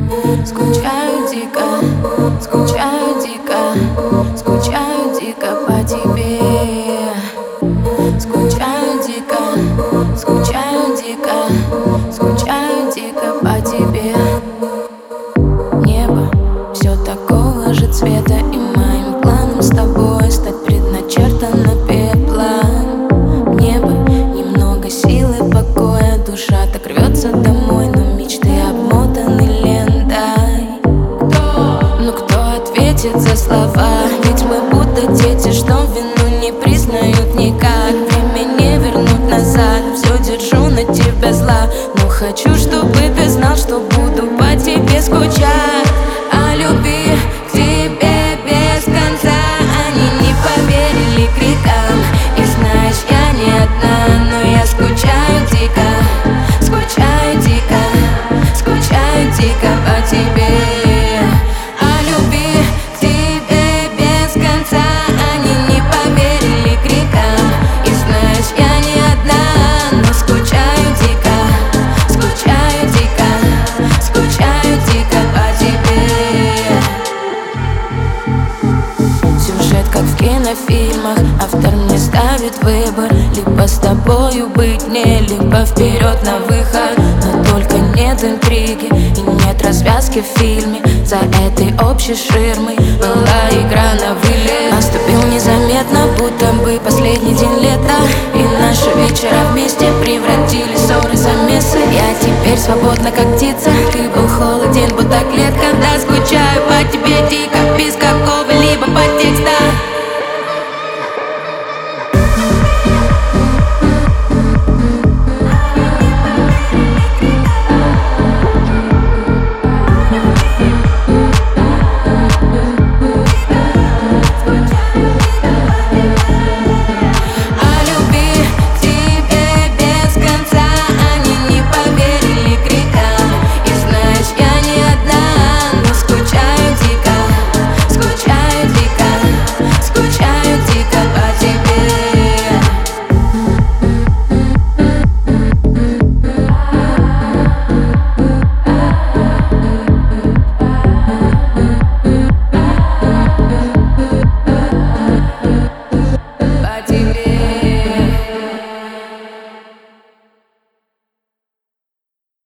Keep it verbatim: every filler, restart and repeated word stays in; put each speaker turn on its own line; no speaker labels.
Скучаю дико, скучаю дико, скучаю дико по тебе. Скучаю дико, скучаю дико, скучаю дико по тебе. Небо все такого же цвета, и моим планом с тобой стать предначертано пеплом. Небо немного силы, покоя, душа так рвется домой, но мечты обмотаны лентой. Ну кто ответит за слова? Ведь мы будто дети, что вину не признают никак. Время не вернуть назад, все держу на тебя зла, но хочу, чтобы ты знал, что буду по тебе скучать. А любви к тебе без конца они не поверили крикам. И знаешь, я не одна, но я скучаю дико, скучаю дико, скучаю дико по тебе. А любви к тебе без конца они не поверили крикам. И знаешь, я не одна, но скучаю дико, скучаю дико, скучаю дико по тебе. Сюжет как в кинофильмах, автор мне ставит выбор: либо с тобою быть мне, либо вперед на выход. Но только нет интриги и нет развязки в фильме. За этой общей ширмой была игра на вылет. Наступил незаметно, будто бы последний день лета, и наши вечера вместе превратили ссоры в замесы. Я теперь свободна, как птица, ты был холоден